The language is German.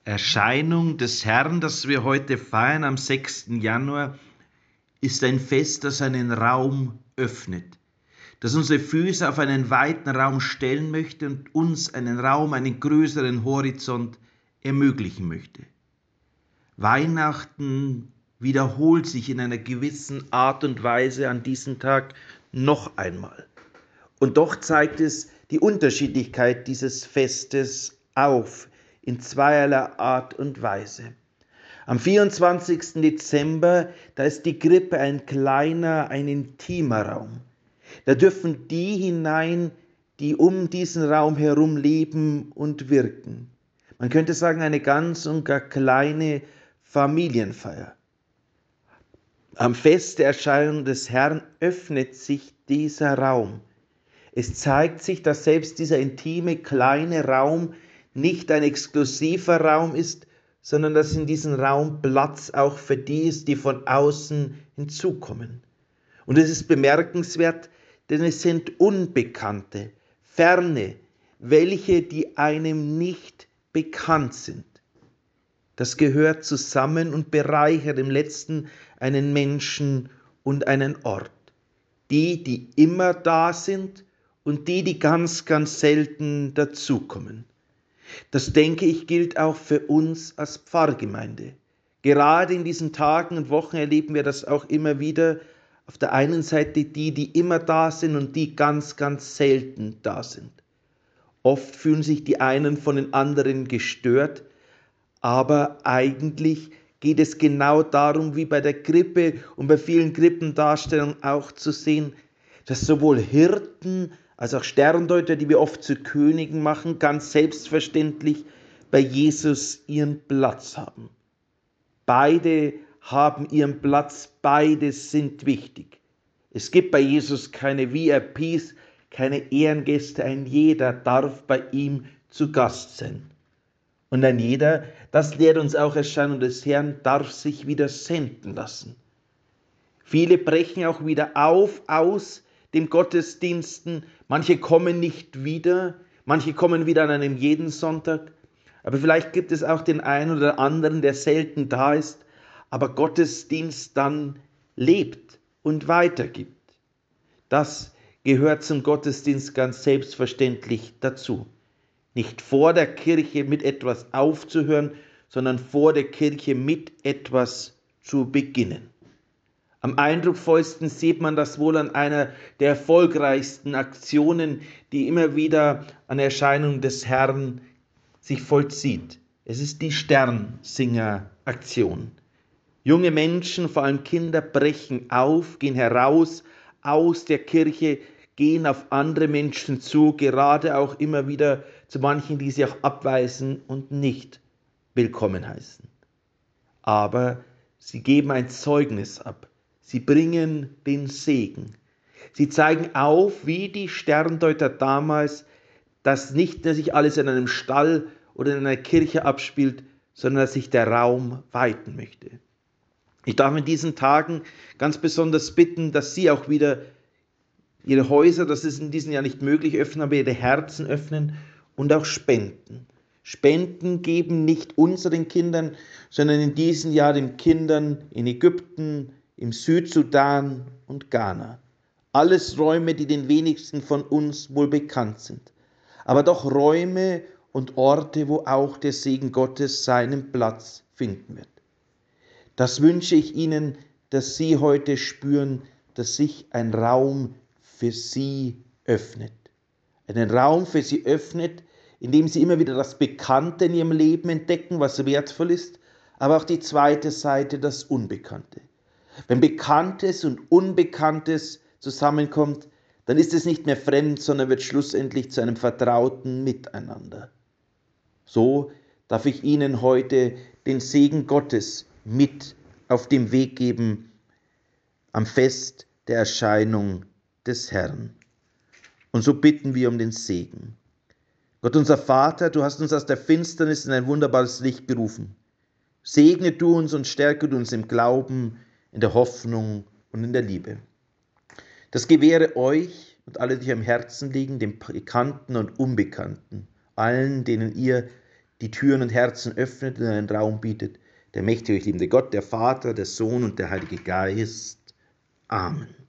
Erscheinung des Herrn, das wir heute feiern am 6. Januar, ist ein Fest, das einen Raum öffnet, das unsere Füße auf einen weiten Raum stellen möchte und uns einen Raum, einen größeren Horizont ermöglichen möchte. Weihnachten wiederholt sich in einer gewissen Art und Weise an diesem Tag noch einmal. Und doch zeigt es die Unterschiedlichkeit dieses Festes auf, in zweierlei Art und Weise. Am 24. Dezember, da ist die Krippe ein kleiner, ein intimer Raum. Da dürfen die hinein, die um diesen Raum herum leben und wirken. Man könnte sagen, eine ganz und gar kleine Familienfeier. Am Fest der Erscheinung des Herrn öffnet sich dieser Raum. Es zeigt sich, dass selbst dieser intime, kleine Raum nicht ein exklusiver Raum ist, sondern dass in diesem Raum Platz auch für die ist, die von außen hinzukommen. Und es ist bemerkenswert, denn es sind Unbekannte, Ferne, welche, die einem nicht bekannt sind. Das gehört zusammen und bereichert im Letzten einen Menschen und einen Ort. Die immer da sind und die ganz, ganz selten dazukommen. Das, denke ich, gilt auch für uns als Pfarrgemeinde. Gerade in diesen Tagen und Wochen erleben wir das auch immer wieder. Auf der einen Seite die immer da sind und die ganz, ganz selten da sind. Oft fühlen sich die einen von den anderen gestört, aber eigentlich geht es genau darum, wie bei der Krippe und bei vielen Krippendarstellungen auch zu sehen, dass sowohl Hirten als auch Sterndeuter, die wir oft zu Königen machen, ganz selbstverständlich bei Jesus ihren Platz haben. Beide haben ihren Platz, beide sind wichtig. Es gibt bei Jesus keine VIPs, keine Ehrengäste, ein jeder darf bei ihm zu Gast sein. Und ein jeder, das lehrt uns auch Erscheinung des Herrn, darf sich wieder senden lassen. Viele brechen auch wieder auf aus den Gottesdiensten. Manche kommen nicht wieder, manche kommen wieder an einem jeden Sonntag. Aber vielleicht gibt es auch den einen oder anderen, der selten da ist, aber Gottesdienst dann lebt und weitergibt. Das gehört zum Gottesdienst ganz selbstverständlich dazu. Nicht vor der Kirche mit etwas aufzuhören, sondern vor der Kirche mit etwas zu beginnen. Am eindrucksvollsten sieht man das wohl an einer der erfolgreichsten Aktionen, die immer wieder an Erscheinung des Herrn sich vollzieht. Es ist die Sternsinger-Aktion. Junge Menschen, vor allem Kinder, brechen auf, gehen heraus aus der Kirche, gehen auf andere Menschen zu, gerade auch immer wieder zu manchen, die sie auch abweisen und nicht willkommen heißen. Aber sie geben ein Zeugnis ab. Sie bringen den Segen. Sie zeigen auf, wie die Sterndeuter damals, dass nicht nur sich alles in einem Stall oder in einer Kirche abspielt, sondern dass sich der Raum weiten möchte. Ich darf in diesen Tagen ganz besonders bitten, dass Sie auch wieder Ihre Häuser, das ist in diesem Jahr nicht möglich, öffnen, aber Ihre Herzen öffnen und auch spenden. Spenden geben nicht unseren Kindern, sondern in diesem Jahr den Kindern in Ägypten, im Südsudan und Ghana. Alles Räume, die den wenigsten von uns wohl bekannt sind. Aber doch Räume und Orte, wo auch der Segen Gottes seinen Platz finden wird. Das wünsche ich Ihnen, dass Sie heute spüren, dass sich ein Raum für Sie öffnet. Einen Raum für Sie öffnet, in dem Sie immer wieder das Bekannte in Ihrem Leben entdecken, was wertvoll ist, aber auch die zweite Seite, das Unbekannte. Wenn Bekanntes und Unbekanntes zusammenkommt, dann ist es nicht mehr fremd, sondern wird schlussendlich zu einem vertrauten Miteinander. So darf ich Ihnen heute den Segen Gottes mit auf den Weg geben am Fest der Erscheinung des Herrn. Und so bitten wir um den Segen. Gott unser Vater, du hast uns aus der Finsternis in ein wunderbares Licht gerufen. Segne du uns und stärke du uns im Glauben, in der Hoffnung und in der Liebe. Das gewähre euch und alle, die am Herzen liegen, den Bekannten und Unbekannten, allen, denen ihr die Türen und Herzen öffnet und einen Raum bietet. Der mächtige, liebende Gott, der Vater, der Sohn und der Heilige Geist. Amen.